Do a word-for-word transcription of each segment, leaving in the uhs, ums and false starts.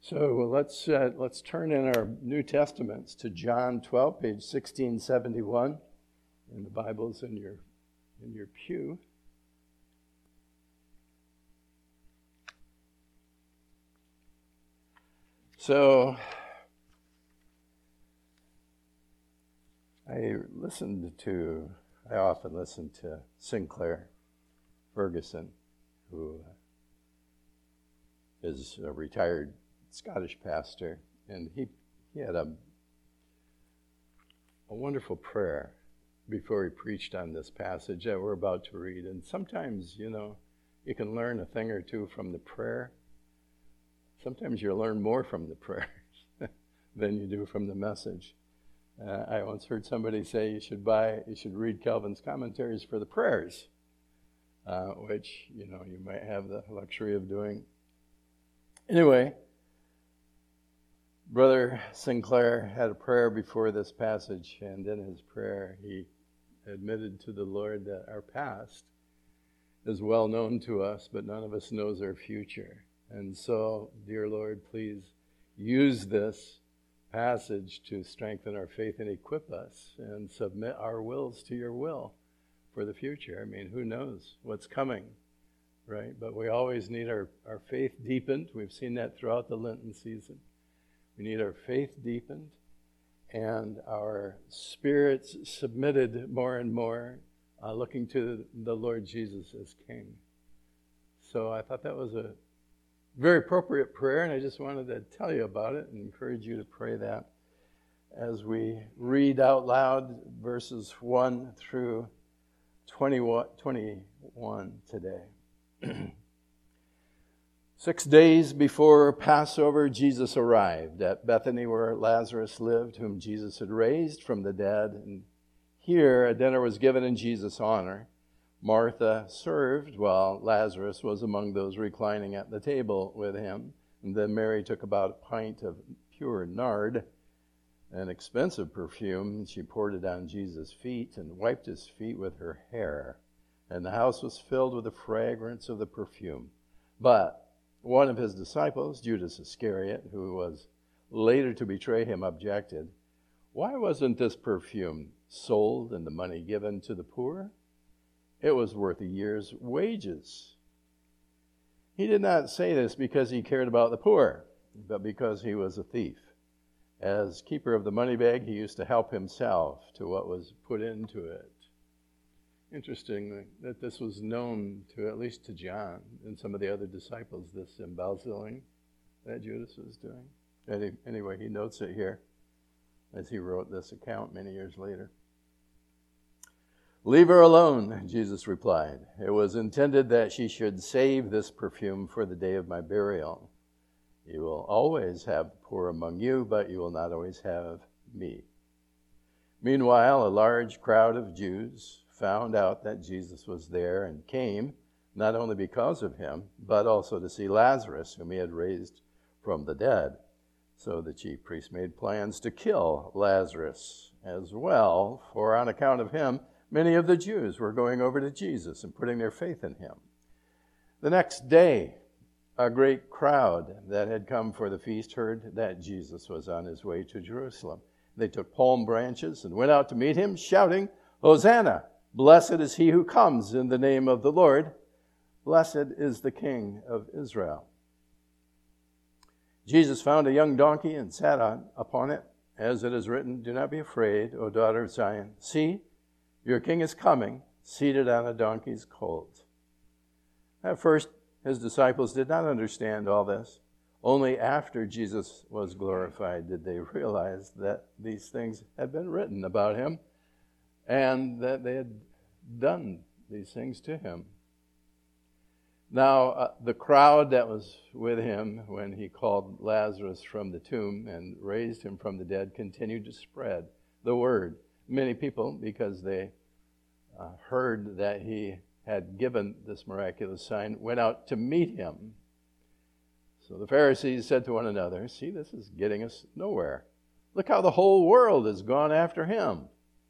So well, let's uh, let's turn in our New Testaments to John twelve, page sixteen seventy-one, in the Bibles in your in your pew. So I listened to I often listen to Sinclair Ferguson, who is a retired Scottish pastor, and he he had a a wonderful prayer before he preached on this passage that we're about to read. And sometimes, you know, you can learn a thing or two from the prayer. Sometimes you learn more from the prayers than you do from the message. Uh, I once heard somebody say you should buy, you should read Calvin's commentaries for the prayers, uh, which, you know, you might have the luxury of doing. Anyway, Brother Sinclair had a prayer before this passage, and in his prayer he admitted to the Lord that our past is well known to us, but none of us knows our future. And so, dear Lord, please use this passage to strengthen our faith and equip us and submit our wills to your will for the future. I mean, who knows what's coming, right? But we always need our, our faith deepened. We've seen that throughout the Lenten season. We need our faith deepened and our spirits submitted more and more, uh, looking to the Lord Jesus as King. So I thought that was a very appropriate prayer, and I just wanted to tell you about it and encourage you to pray that as we read out loud verses one through twenty-one today. Six days before Passover, Jesus arrived at Bethany where Lazarus lived, whom Jesus had raised from the dead. And here a dinner was given in Jesus' honor. Martha served while Lazarus was among those reclining at the table with him. And then Mary took about a pint of pure nard, an expensive perfume, and she poured it on Jesus' feet and wiped his feet with her hair. And the house was filled with the fragrance of the perfume. But one of his disciples, Judas Iscariot, who was later to betray him, objected, "Why wasn't this perfume sold and the money given to the poor? It was worth a year's wages." He did not say this because he cared about the poor, but because he was a thief. As keeper of the money bag, he used to help himself to what was put into it. Interesting that this was known to at least to John and some of the other disciples, this embezzling that Judas was doing. Any, anyway, he notes it here as he wrote this account many years later. "Leave her alone," Jesus replied. "It was intended that she should save this perfume for the day of my burial. You will always have the poor among you, but you will not always have me." Meanwhile, a large crowd of Jews found out that Jesus was there and came, not only because of him, but also to see Lazarus, whom he had raised from the dead. So the chief priests made plans to kill Lazarus as well, for on account of him, many of the Jews were going over to Jesus and putting their faith in him. The next day, a great crowd that had come for the feast heard that Jesus was on his way to Jerusalem. They took palm branches and went out to meet him, shouting, "Hosanna! Blessed is he who comes in the name of the Lord. Blessed is the King of Israel." Jesus found a young donkey and sat on, upon it, as it is written, "Do not be afraid, O daughter of Zion. See, your king is coming, seated on a donkey's colt." At first, his disciples did not understand all this. Only after Jesus was glorified did they realize that these things had been written about him and that they had done these things to him. Now, uh, the crowd that was with him when he called Lazarus from the tomb and raised him from the dead continued to spread the word. Many people, because they uh, heard that he had given this miraculous sign, went out to meet him. So the Pharisees said to one another, "See, this is getting us nowhere. Look how the whole world has gone after him."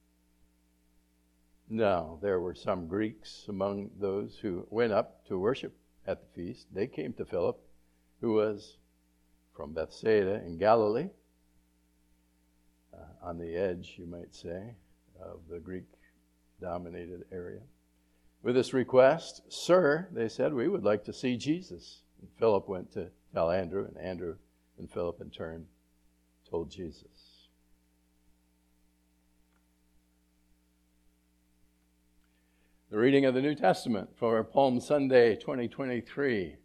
Now, there were some Greeks among those who went up to worship at the feast. They came to Philip, who was from Bethsaida in Galilee, uh, on the edge, you might say, of the Greek-dominated area. With this request, "Sir," they said, "we would like to see Jesus." And Philip went to tell Andrew, and Andrew and Philip in turn told Jesus. The reading of the New Testament for Palm Sunday twenty twenty-three.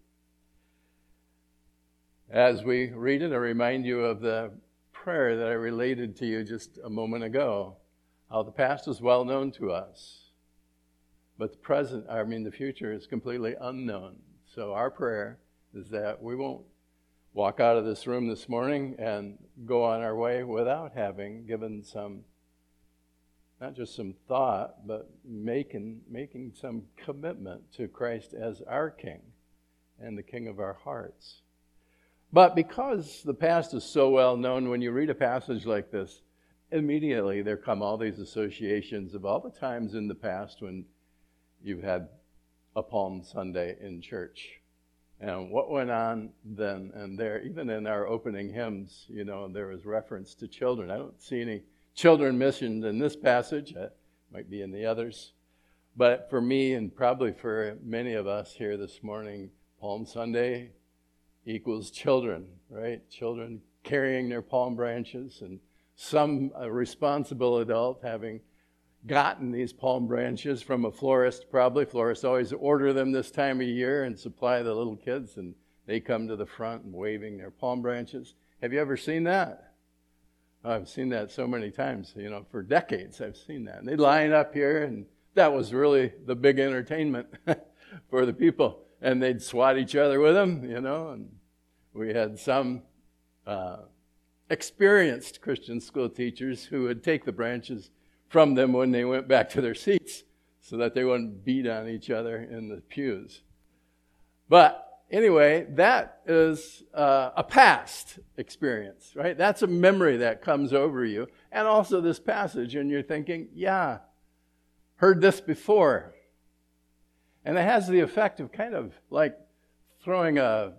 As we read it, I remind you of the prayer that I related to you just a moment ago, how the past is well known to us, but the present, I mean the future, is completely unknown. So our prayer is that we won't walk out of this room this morning and go on our way without having given some, not just some thought, but making making some commitment to Christ as our King and the King of our hearts. But because the past is so well known, when you read a passage like this, immediately there come all these associations of all the times in the past when you've had a Palm Sunday in church. And what went on then and there, even in our opening hymns, you know, there was reference to children. I don't see any children mentioned in this passage. It might be in the others. But for me, and probably for many of us here this morning, Palm Sunday equals children, right? Children carrying their palm branches, and some a responsible adult having gotten these palm branches from a florist, probably. Florists always order them this time of year and supply the little kids, and they come to the front and waving their palm branches. Have you ever seen that? I've seen that so many times, you know, for decades I've seen that. And they line up here, and that was really the big entertainment for the people. And they'd swat each other with them, you know, and we had some uh, experienced Christian school teachers who would take the branches from them when they went back to their seats so that they wouldn't beat on each other in the pews. But anyway, that is uh, a past experience, right? That's a memory that comes over you. And also this passage, and you're thinking, yeah, heard this before. And it has the effect of kind of like throwing a,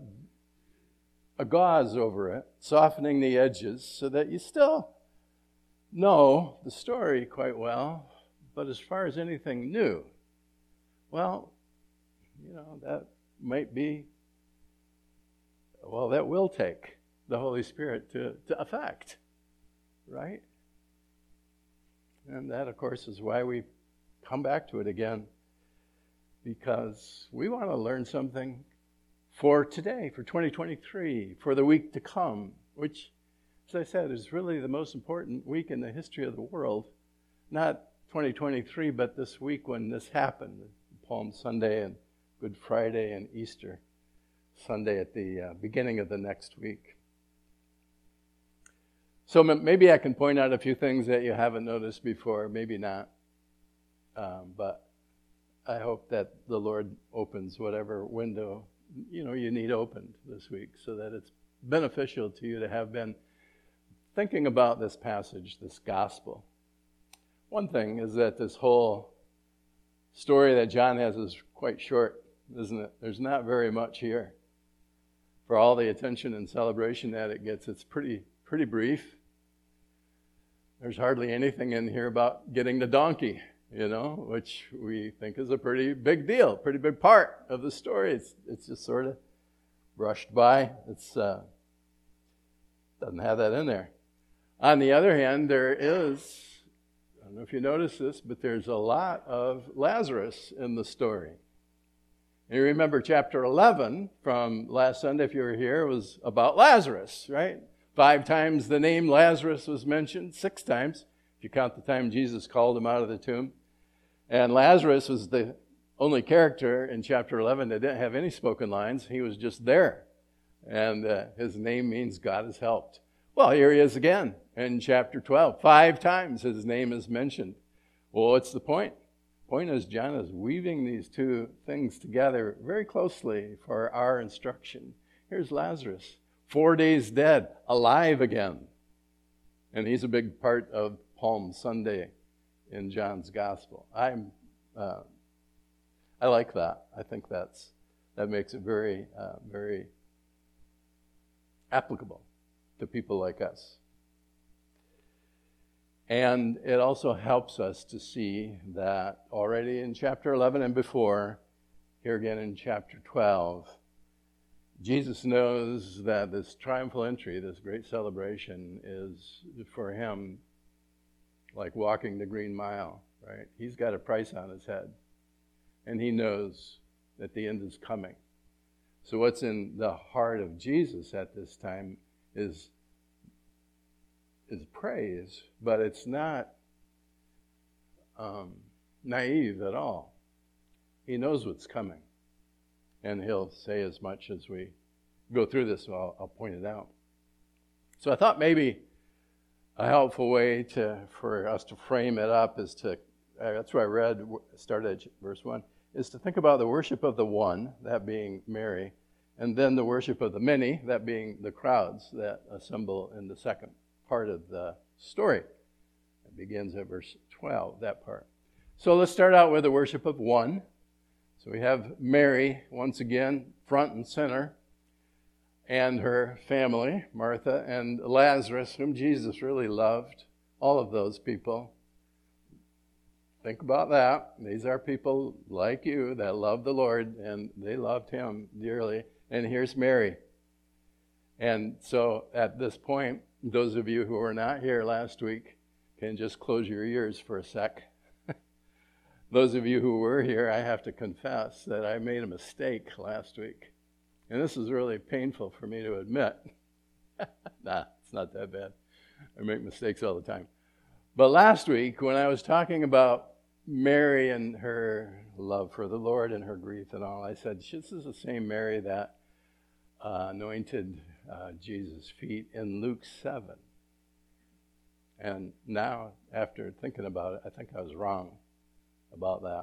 a gauze over it, softening the edges so that you still know the story quite well, but as far as anything new, well, you know, that might be, well, that will take the Holy Spirit to, to effect, right? And that, of course, is why we come back to it again, because we want to learn something for today, for twenty twenty-three, for the week to come, which, as I said, is really the most important week in the history of the world. Not twenty twenty-three, but this week when this happened, Palm Sunday and Good Friday and Easter Sunday at the uh, beginning of the next week. So m- maybe I can point out a few things that you haven't noticed before, maybe not. Um, but I hope that the Lord opens whatever window, you know, you need opened this week so that it's beneficial to you to have been thinking about this passage, this gospel. One thing is that this whole story that John has is quite short, isn't it? There's not very much here. For all the attention and celebration that it gets, it's pretty pretty brief. There's hardly anything in here about getting the donkey, you know, which we think is a pretty big deal, pretty big part of the story. It's it's just sort of brushed by. It's uh, doesn't have that in there. On the other hand, there is, I don't know if you notice this, but there's a lot of Lazarus in the story. And you remember chapter eleven from last Sunday, if you were here, was about Lazarus, right? Five times the name Lazarus was mentioned, six times, if you count the time Jesus called him out of the tomb. And Lazarus was the only character in chapter eleven that didn't have any spoken lines. He was just there. And uh, his name means God has helped. Well, here he is again in chapter twelve. Five times his name is mentioned. Well, what's the point? The point is John is weaving these two things together very closely for our instruction. Here's Lazarus, four days dead, alive again. And he's a big part of Palm Sunday in John's gospel. I'm, uh, I like that. I think that's that makes it very, uh, very applicable to people like us. And it also helps us to see that already in chapter eleven and before, here again in chapter twelve, Jesus knows that this triumphal entry, this great celebration, is for him like walking the Green Mile, right? He's got a price on his head, and he knows that the end is coming. So what's in the heart of Jesus at this time is is praise, but it's not um, naive at all. He knows what's coming, and he'll say as much as we go through this. So I'll, I'll point it out. So I thought maybe a helpful way to for us to frame it up is to, uh, that's where I read, started at verse one, is to think about the worship of the one, that being Mary, and then the worship of the many, that being the crowds that assemble in the second part of the story. It begins at verse twelve, that part. So let's start out with the worship of one. So we have Mary, once again, front and center, and her family, Martha, and Lazarus, whom Jesus really loved. All of those people. Think about that. These are people like you that love the Lord, and they loved him dearly. And here's Mary. And so at this point, those of you who were not here last week can just close your ears for a sec. Those of you who were here, I have to confess that I made a mistake last week. And this is really painful for me to admit. Nah, it's not that bad. I make mistakes all the time. But last week, when I was talking about Mary and her love for the Lord and her grief and all, I said, this is the same Mary that uh, anointed uh, Jesus' feet in Luke seven. And now, after thinking about it, I think I was wrong about that.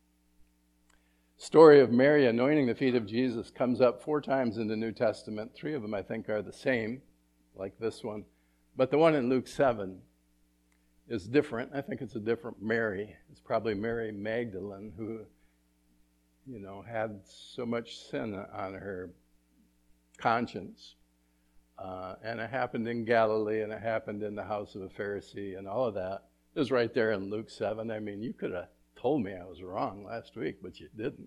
Story of Mary anointing the feet of Jesus comes up four times in the New Testament. Three of them, I think, are the same, like this one. But the one in Luke seven is different. I think it's a different Mary. It's probably Mary Magdalene, who, you know, had so much sin on her conscience. Uh, and it happened in Galilee, and it happened in the house of a Pharisee, and all of that is right there in Luke seven. I mean, you could have told me I was wrong last week, but you didn't.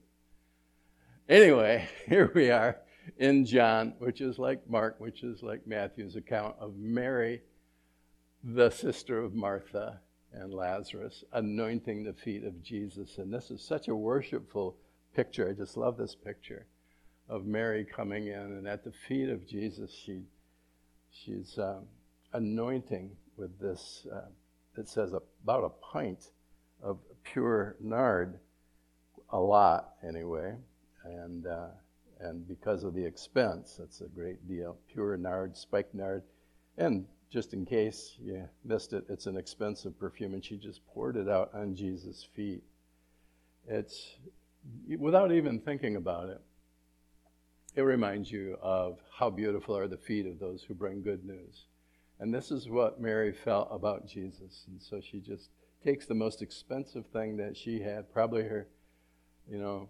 Anyway, here we are in John, which is like Mark, which is like Matthew's account of Mary, the sister of Martha and Lazarus, anointing the feet of Jesus. And this is such a worshipful picture. I just love this picture of Mary coming in, and at the feet of Jesus, she she's um, anointing with this, uh, it says about a pint of pure nard, a lot anyway, and uh, and because of the expense, that's a great deal. Pure nard, spikenard, and just in case you missed it, it's an expensive perfume, and she just poured it out on Jesus' feet. It's, without even thinking about it, it reminds you of how beautiful are the feet of those who bring good news. And this is what Mary felt about Jesus, and so she just takes the most expensive thing that she had, probably her, you know,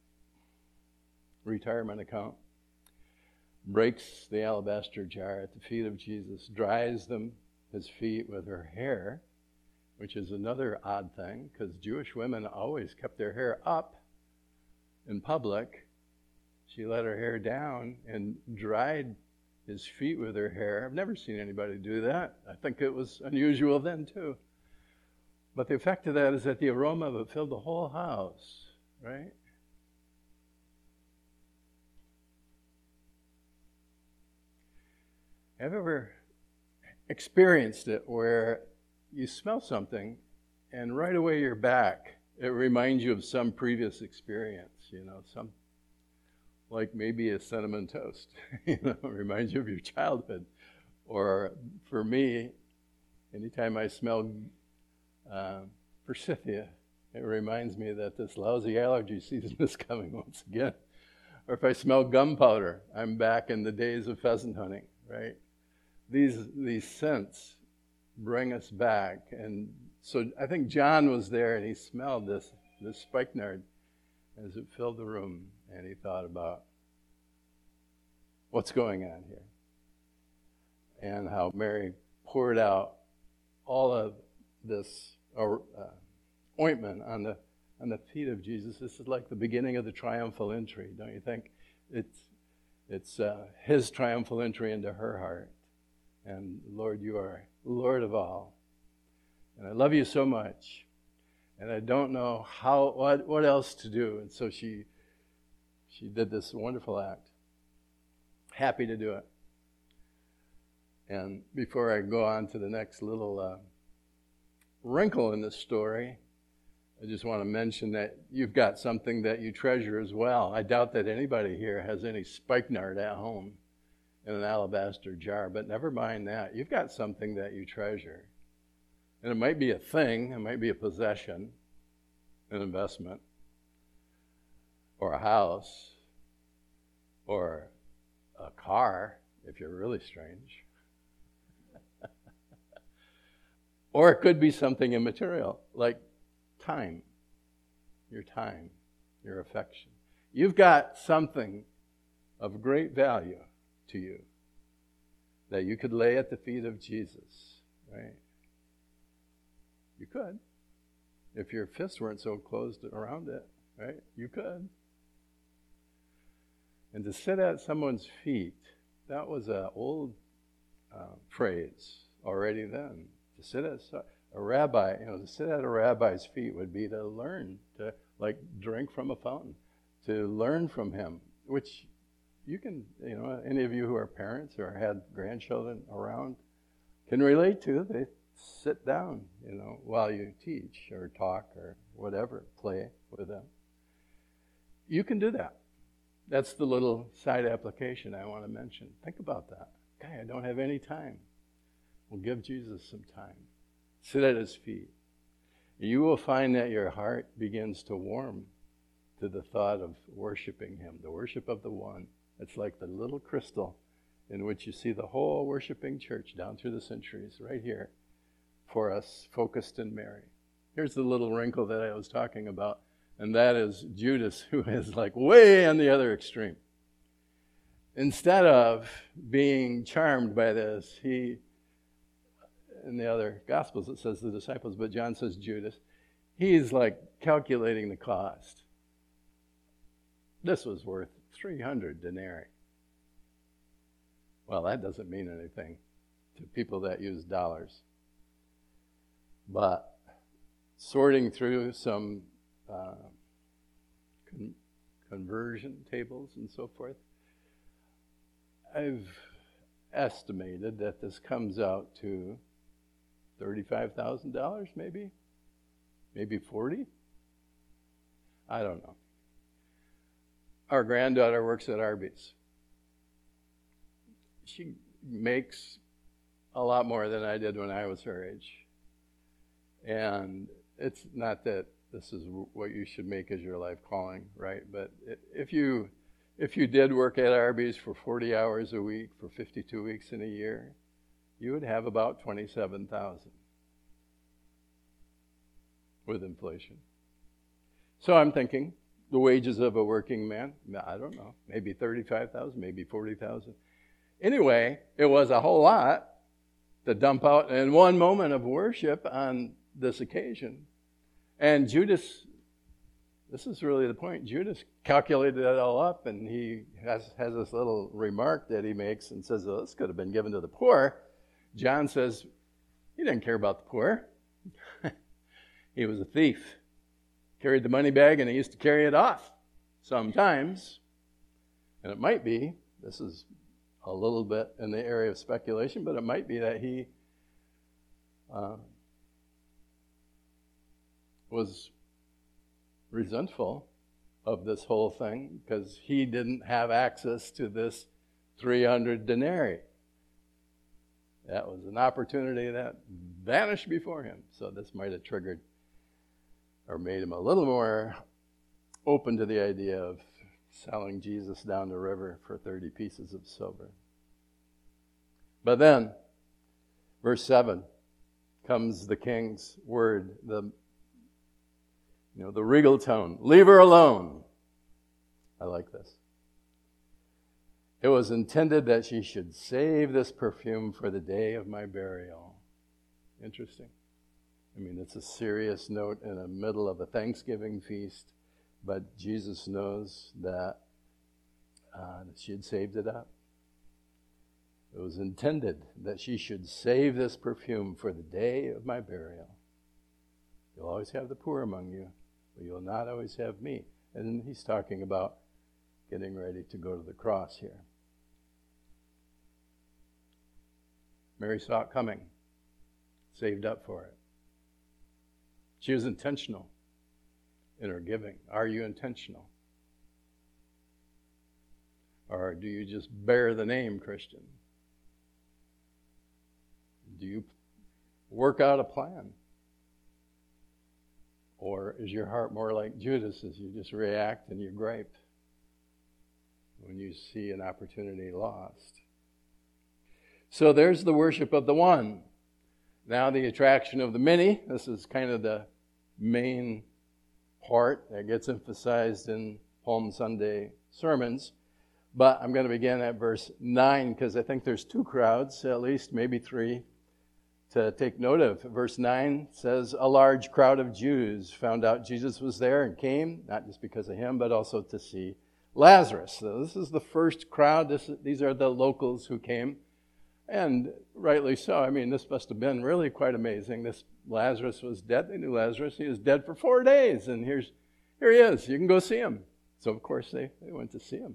retirement account, breaks the alabaster jar at the feet of Jesus, dries them, his feet, with her hair, which is another odd thing, because Jewish women always kept their hair up in public. She let her hair down and dried his feet with her hair. I've never seen anybody do that. I think it was unusual then, too. But the effect of that is that the aroma of it filled the whole house, right? Have you ever experienced it where you smell something and right away you're back? It reminds you of some previous experience, you know, some, like maybe a cinnamon toast, you know, it reminds you of your childhood. Or for me, anytime I smell uh, forsythia, it reminds me that this lousy allergy season is coming once again. Or if I smell gunpowder, I'm back in the days of pheasant hunting, right? These these scents bring us back. And so I think John was there and he smelled this, this spikenard as it filled the room, and he thought about what's going on here. and how Mary poured out all of this uh, ointment on the on the feet of Jesus. This is like the beginning of the triumphal entry, don't you think? It's it's uh, his triumphal entry into her heart. And Lord, you are Lord of all. And I love you so much. And I don't know how what what else to do. And so she she did this wonderful act. Happy to do it. And before I go on to the next little uh, wrinkle in this story, I just want to mention that you've got something that you treasure as well. I doubt that anybody here has any spikenard at home in an alabaster jar, but never mind that. You've got something that you treasure. And it might be a thing, it might be a possession, an investment, or a house, or a car, if you're really strange. Or it could be something immaterial, like time, your time, your affection. You've got something of great value to you that you could lay at the feet of Jesus, right? You could. If your fists weren't so closed around it, right? You could. And to sit at someone's feet, that was an old uh, phrase already then. To sit at a rabbi, you know, to sit at a rabbi's feet would be to learn, to like drink from a fountain, to learn from him, which you can, you know, any of you who are parents or had grandchildren around can relate to. They sit down, you know, while you teach or talk or whatever, play with them. You can do that. That's the little side application I want to mention. Think about that. Okay, I don't have any time. Well, give Jesus some time. Sit at his feet. You will find that your heart begins to warm to the thought of worshiping him, the worship of the one. It's like the little crystal in which you see the whole worshiping church down through the centuries right here for us, focused in Mary. Here's the little wrinkle that I was talking about, and that is Judas, who is like way on the other extreme. Instead of being charmed by this, he, in the other Gospels it says the disciples, but John says Judas, he's like calculating the cost. This was worth three hundred denarii. Well, that doesn't mean anything to people that use dollars. But sorting through some uh, con- conversion tables and so forth, I've estimated that this comes out to thirty-five thousand dollars maybe, maybe forty. I don't know. Our granddaughter works at Arby's. She makes a lot more than I did when I was her age. And it's not that this is what you should make as your life calling, right? But if you if you did work at Arby's for forty hours a week for fifty-two weeks in a year, you would have about twenty-seven thousand with inflation. So I'm thinking the wages of a working man, I don't know, maybe thirty-five thousand, maybe forty thousand. Anyway, it was a whole lot to dump out in one moment of worship on this occasion. And Judas, this is really the point, Judas calculated it all up, and he has, has this little remark that he makes and says, well, this could have been given to the poor. John says, he didn't care about the poor. He was a thief. Carried the money bag, and he used to carry it off sometimes. And it might be, this is a little bit in the area of speculation, but it might be that he uh, was resentful of this whole thing because he didn't have access to this three hundred denarii. That was an opportunity that vanished before him. So this might have triggered or made him a little more open to the idea of selling Jesus down the river for thirty pieces of silver. But then, verse seven, comes the king's word, the you know, the regal tone. Leave her alone. I like this. It was intended that she should save this perfume for the day of my burial. Interesting. I mean, it's a serious note in the middle of a Thanksgiving feast, but Jesus knows that uh, she had saved it up. It was intended that she should save this perfume for the day of my burial. You'll always have the poor among you, but you'll not always have me. And he's talking about getting ready to go to the cross here. Mary saw it coming, saved up for it. She was intentional in her giving. Are you intentional? Or do you just bear the name Christian? Do you work out a plan? Or is your heart more like Judas, as you just react and you gripe when you see an opportunity lost? So there's the worship of the one. Now the attraction of the many. This is kind of the main part that gets emphasized in Palm Sunday sermons. But I'm going to begin at verse nine because I think there's two crowds, at least maybe three, to take note of. Verse nine says, a large crowd of Jews found out Jesus was there and came, not just because of him, but also to see Lazarus. So this is the first crowd. This, these are the locals who came. And rightly so. I mean, this must have been really quite amazing. This Lazarus was dead. They knew Lazarus. He was dead for four days. And here's here he is. You can go see him. So, of course, they, they went to see him.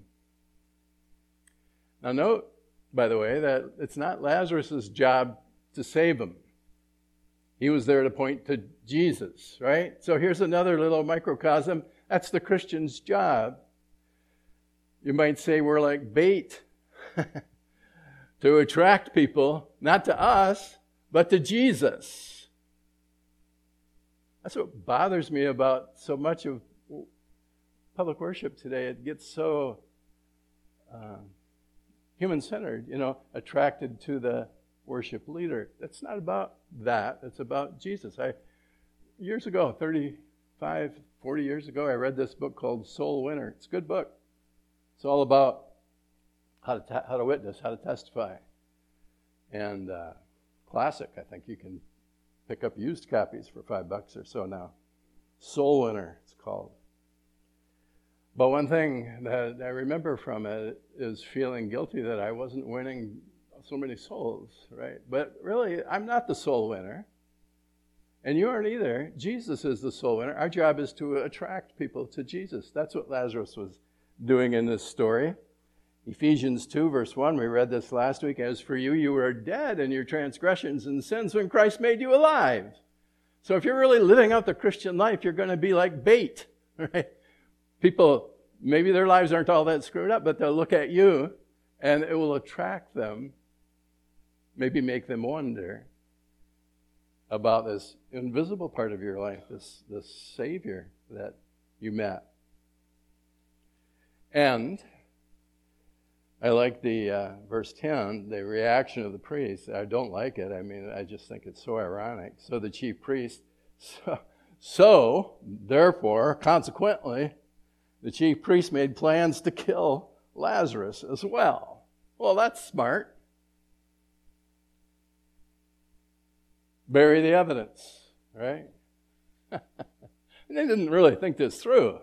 Now, note, by the way, that it's not Lazarus' job to save him. He was there to point to Jesus, right? So here's another little microcosm. That's the Christian's job. You might say we're like bait to attract people, not to us, but to Jesus. That's what bothers me about so much of public worship today. It gets so uh, human-centered, you know, attracted to the worship leader. It's not about that. It's about Jesus. I years ago, thirty-five, forty years ago, I read this book called Soul Winner. It's a good book. It's all about how to ta- how to witness, how to testify. And uh, classic. I think you can pick up used copies for five bucks or so now. Soul Winner, it's called. But one thing that I remember from it is feeling guilty that I wasn't winning so many souls, right? But really, I'm not the soul winner. And you aren't either. Jesus is the soul winner. Our job is to attract people to Jesus. That's what Lazarus was doing in this story. Ephesians two, verse one, we read this last week. As for you, you were dead in your transgressions and sins when Christ made you alive. So if you're really living out the Christian life, you're going to be like bait, right? People, maybe their lives aren't all that screwed up, but they'll look at you and it will attract them, maybe make them wonder about this invisible part of your life, this, this Savior that you met. And I like the uh, verse ten, the reaction of the priest. I don't like it. I mean, I just think it's so ironic. So the chief priest, so, so therefore, consequently, the chief priest made plans to kill Lazarus as well. Well, that's smart. Bury the evidence, right? And they didn't really think this through.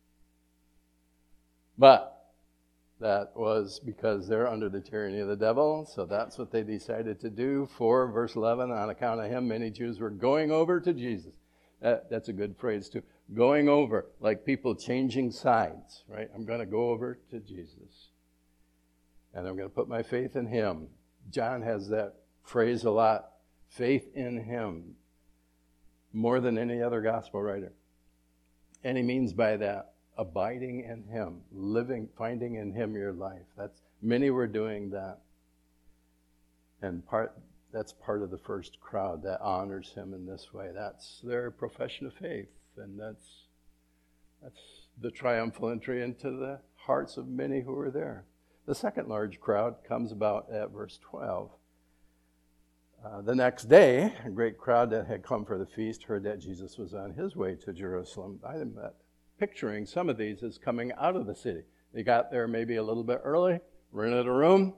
But that was because they're under the tyranny of the devil, so that's what they decided to do. For verse eleven, on account of him, many Jews were going over to Jesus. That, that's a good phrase too. Going over, like people changing sides, right? I'm going to go over to Jesus. And I'm going to put my faith in him. John has that phrase a lot. Faith in him. More than any other gospel writer. And he means by that, abiding in him, living, finding in him your life. That's many were doing that. And part that's part of the first crowd that honors him in this way. That's their profession of faith. And that's that's the triumphal entry into the hearts of many who were there. The second large crowd comes about at verse twelve. Uh, the next day, a great crowd that had come for the feast heard that Jesus was on his way to Jerusalem. I'm picturing some of these as coming out of the city. They got there maybe a little bit early, rented a room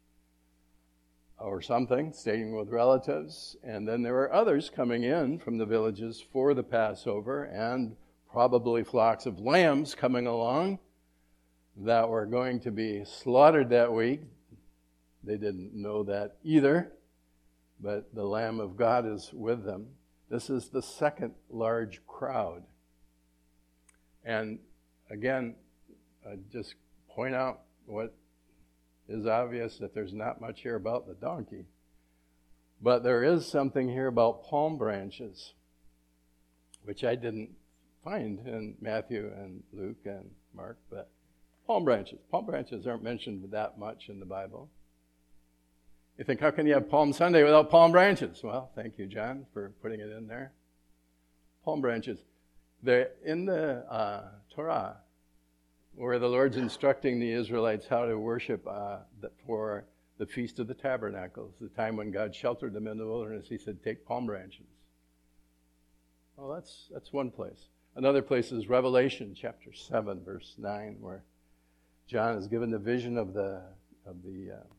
or something, staying with relatives, and then there were others coming in from the villages for the Passover, and probably flocks of lambs coming along that were going to be slaughtered that week. They didn't know that either, but the Lamb of God is with them. This is the second large crowd. And again, I just point out what is obvious, that there's not much here about the donkey. But there is something here about palm branches, which I didn't find in Matthew and Luke and Mark, but palm branches. Palm branches aren't mentioned that much in the Bible. You think, how can you have Palm Sunday without palm branches? Well, thank you, John, for putting it in there. Palm branches. They're in the uh, Torah, where the Lord's instructing the Israelites how to worship uh, for the Feast of the Tabernacles, the time when God sheltered them in the wilderness. He said, take palm branches. Well, that's that's one place. Another place is Revelation chapter seven, verse nine, where John is given the vision of the of the uh,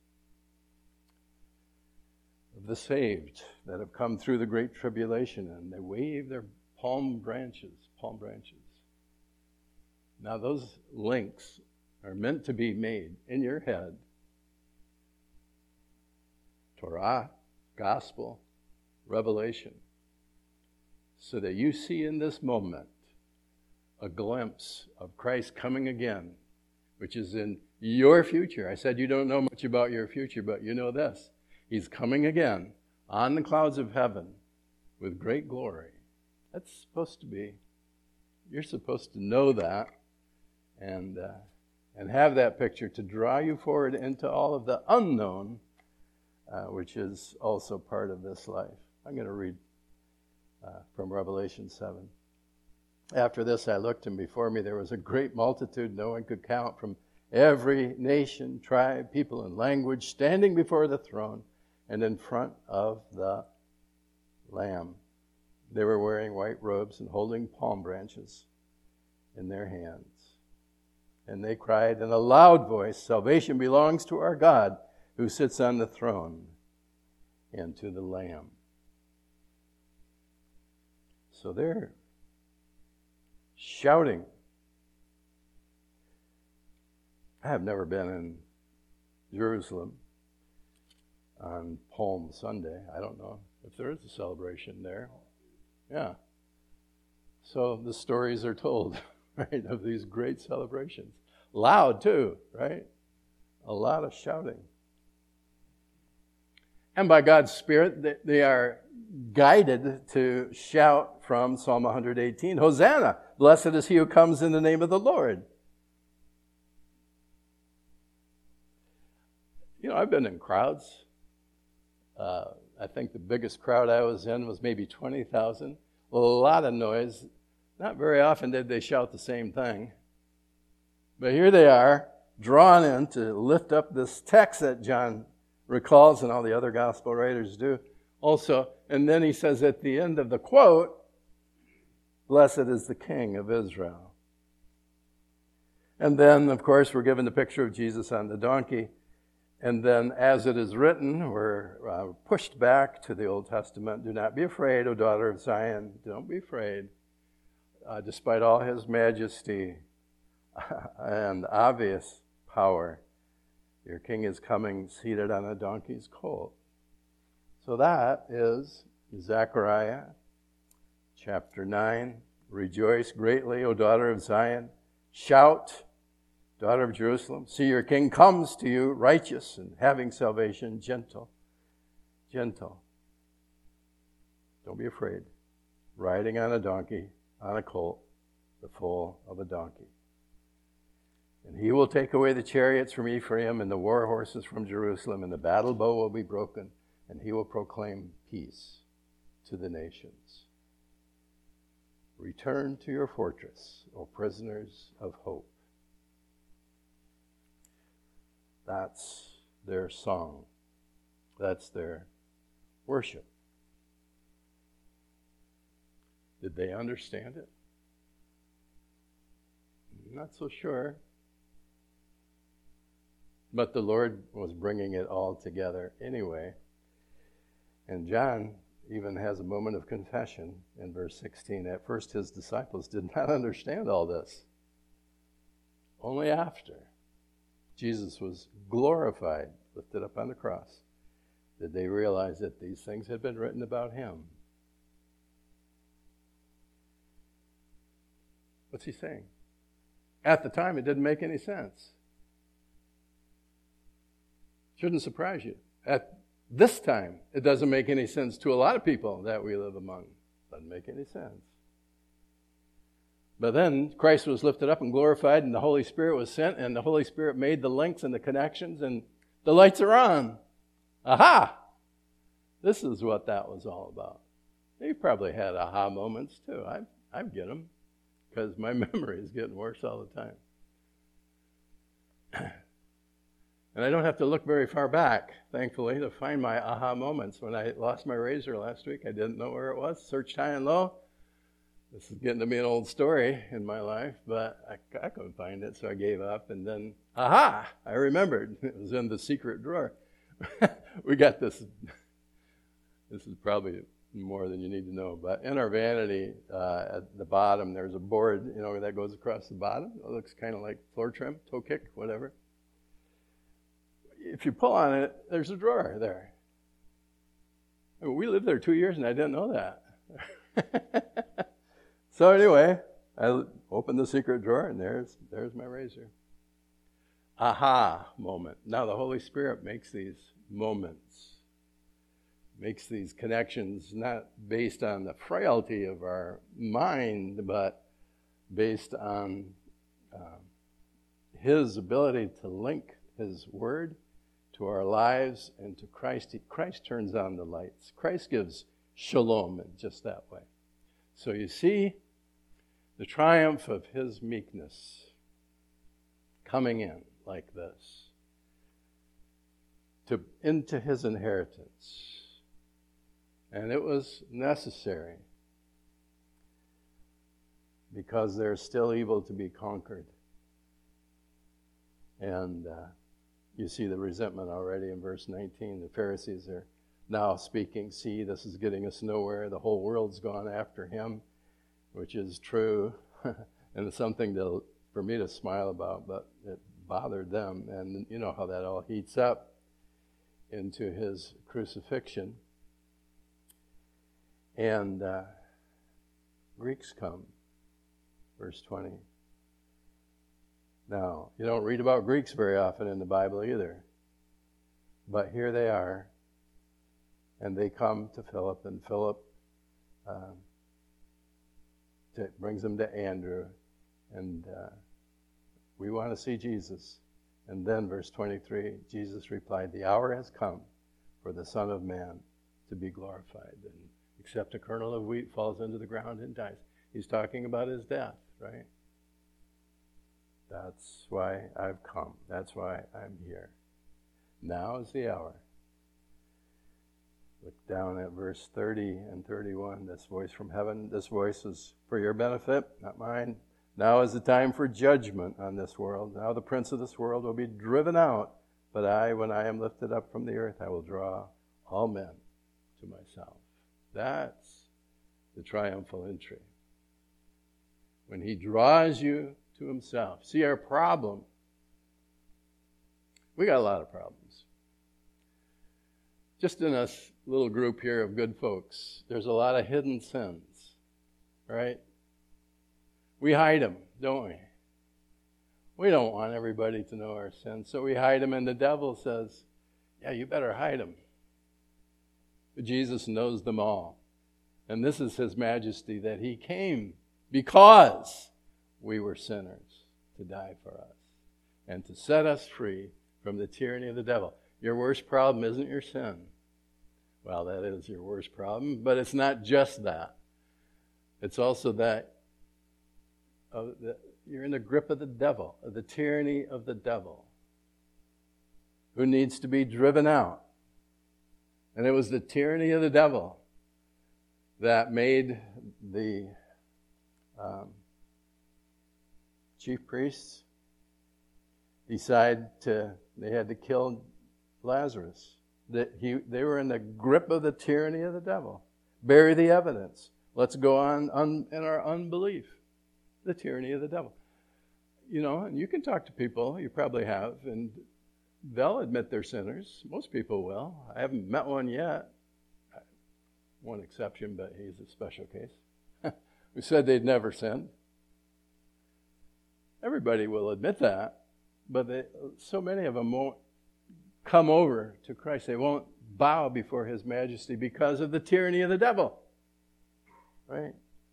of the saved that have come through the great tribulation, and they wave their palm branches, palm branches. Now those links are meant to be made in your head. Torah, Gospel, Revelation, so that you see in this moment a glimpse of Christ coming again, which is in your future. I said you don't know much about your future, but you know this. He's coming again on the clouds of heaven with great glory. That's supposed to be, you're supposed to know that and uh, and have that picture to draw you forward into all of the unknown, uh, which is also part of this life. I'm going to read uh, from Revelation seven. After this I looked, and before me there was a great multitude no one could count, from every nation, tribe, people, and language, standing before the throne and in front of the Lamb. They were wearing white robes and holding palm branches in their hands. And they cried in a loud voice, salvation belongs to our God who sits on the throne and to the Lamb. So they're shouting. I have never been in Jerusalem on Palm Sunday. I don't know if there is a celebration there. Yeah. So the stories are told, right, of these great celebrations. Loud too, right? A lot of shouting. And by God's Spirit, they are guided to shout from Psalm one eighteen, Hosanna, blessed is he who comes in the name of the Lord. You know, I've been in crowds. Uh, I think the biggest crowd I was in was maybe twenty thousand. A lot of noise. Not very often did they shout the same thing. But here they are, drawn in to lift up this text that John recalls, and all the other gospel writers do also. And then he says at the end of the quote, blessed is the King of Israel. And then, of course, we're given the picture of Jesus on the donkey. And then, as it is written, we're uh, pushed back to the Old Testament. Do not be afraid, O daughter of Zion. Don't be afraid. Uh, despite all his majesty and obvious power, your king is coming seated on a donkey's colt. So that is Zechariah chapter nine. Rejoice greatly, O daughter of Zion. Shout, daughter of Jerusalem. See, your king comes to you, righteous and having salvation, gentle. Gentle. Don't be afraid. Riding on a donkey, on a colt, the foal of a donkey. And he will take away the chariots from Ephraim and the war horses from Jerusalem, and the battle bow will be broken, and he will proclaim peace to the nations. Return to your fortress, O prisoners of hope. That's their song. That's their worship. Did they understand it? Not so sure. But the Lord was bringing it all together anyway. And John even has a moment of confession in verse sixteen. At first, his disciples did not understand all this. Only after Jesus was glorified, lifted up on the cross, did they realize that these things had been written about him. What's he saying? At the time, it didn't make any sense. Shouldn't surprise you. At this time, it doesn't make any sense to a lot of people that we live among. Doesn't make any sense. But then Christ was lifted up and glorified, and the Holy Spirit was sent, and the Holy Spirit made the links and the connections, and the lights are on. Aha! This is what that was all about. You probably had aha moments too. I I get them because my memory is getting worse all the time. And I don't have to look very far back, thankfully, to find my aha moments. When I lost my razor last week, I didn't know where it was. Searched high and low. This is getting to be an old story in my life, but I, I couldn't find it, so I gave up. And then, aha, I remembered. It was in the secret drawer. We got this. This is probably more than you need to know, but in our vanity, uh, at the bottom, there's a board, you know, that goes across the bottom. It looks kind of like floor trim, toe kick, whatever. If you pull on it, there's a drawer there. I mean, we lived there two years, and I didn't know that. So anyway, I opened the secret drawer, and there's there's my razor. Aha moment. Now the Holy Spirit makes these moments, makes these connections not based on the frailty of our mind, but based on uh, His ability to link His Word to our lives and to Christ. Christ turns on the lights. Christ gives shalom in just that way. So you see the triumph of His meekness coming in like this to into His inheritance. And it was necessary because there's still evil to be conquered. And uh, you see the resentment already in verse nineteen. The Pharisees are now speaking, see, this is getting us nowhere. The whole world's gone after him, which is true. And it's something to, for me to smile about, but it bothered them. And you know how that all heats up into his crucifixion. And uh, Greeks come, verse twenty. Now, you don't read about Greeks very often in the Bible either. But here they are, and they come to Philip, and Philip um, to, brings them to Andrew, and uh, we want to see Jesus. And then, verse twenty-three, Jesus replied, the hour has come for the Son of Man to be glorified. And except a kernel of wheat falls into the ground and dies. He's talking about his death, right? That's why I've come. That's why I'm here. Now is the hour. Look down at verse thirty and thirty-one. This voice from heaven, this voice is for your benefit, not mine. Now is the time for judgment on this world. Now the prince of this world will be driven out. But I, when I am lifted up from the earth, I will draw all men to myself. That's the triumphal entry. When he draws you to himself. See, our problem, we got a lot of problems. Just in this little group here of good folks, there's a lot of hidden sins, right? We hide them, don't we? We don't want everybody to know our sins, so we hide them, and the devil says, yeah, you better hide them. But Jesus knows them all. And this is his majesty, that he came because we were sinners to die for us and to set us free from the tyranny of the devil. Your worst problem isn't your sin. Well, that is your worst problem, but it's not just that. It's also that uh, the, you're in the grip of the devil, of the tyranny of the devil, who needs to be driven out. And it was the tyranny of the devil that made the um, chief priests decide to They had to kill Lazarus. That he, they were in the grip of the tyranny of the devil. Bury the evidence. Let's go on un, in our unbelief. The tyranny of the devil. You know, and you can talk to people, you probably have, and they'll admit they're sinners. Most people will. I haven't met one yet. One exception, but he's a special case. Who said they'd never sinned. Everybody will admit that, but they, so many of them won't come over to Christ. They won't bow before His majesty because of the tyranny of the devil. Right?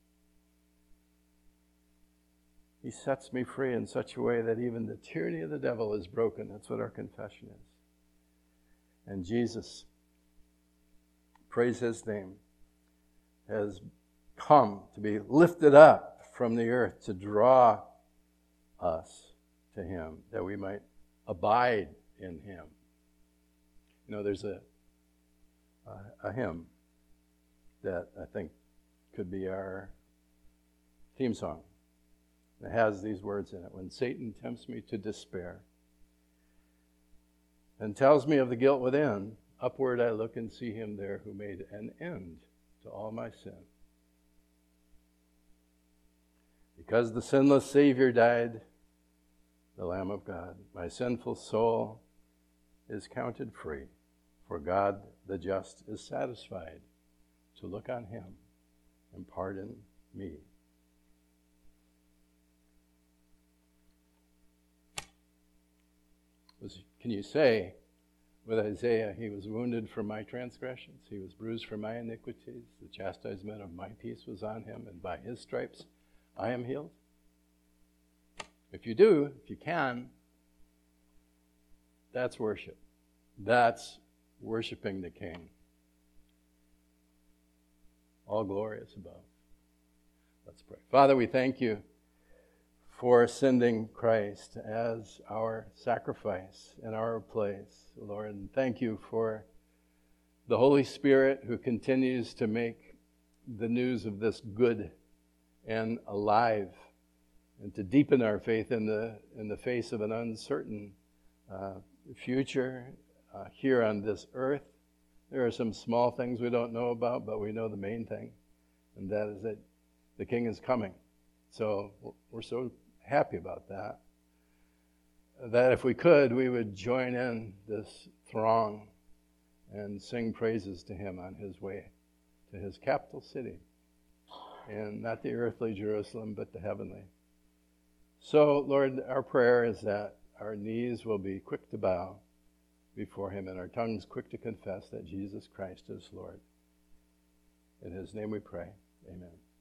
He sets me free in such a way that even the tyranny of the devil is broken. That's what our confession is. And Jesus, praise His name, has come to be lifted up from the earth to draw us to Him, that we might abide in Him. You know, there's a, a, a hymn that I think could be our theme song. It has these words in it. When Satan tempts me to despair and tells me of the guilt within, upward I look and see Him there who made an end to all my sin. Because the sinless Savior died, the Lamb of God, my sinful soul is counted free, for God the just is satisfied to look on Him and pardon me. Was, can you say with Isaiah, He was wounded for my transgressions, He was bruised for my iniquities, the chastisement of my peace was on Him, and by His stripes I am healed? If you do, if you can, that's worship. That's worshiping the King. All glorious above. Let's pray. Father, we thank You for sending Christ as our sacrifice in our place, Lord. And thank You for the Holy Spirit who continues to make the news of this good and alive, and to deepen our faith in the in the face of an uncertain uh, future uh, here on this earth. There are some small things we don't know about, but we know the main thing, and that is that the King is coming. So we're so happy about that, that if we could, we would join in this throng and sing praises to Him on His way to His capital city, and not the earthly Jerusalem, but the heavenly. So, Lord, our prayer is that our knees will be quick to bow before Him and our tongues quick to confess that Jesus Christ is Lord. In His name we pray. Amen.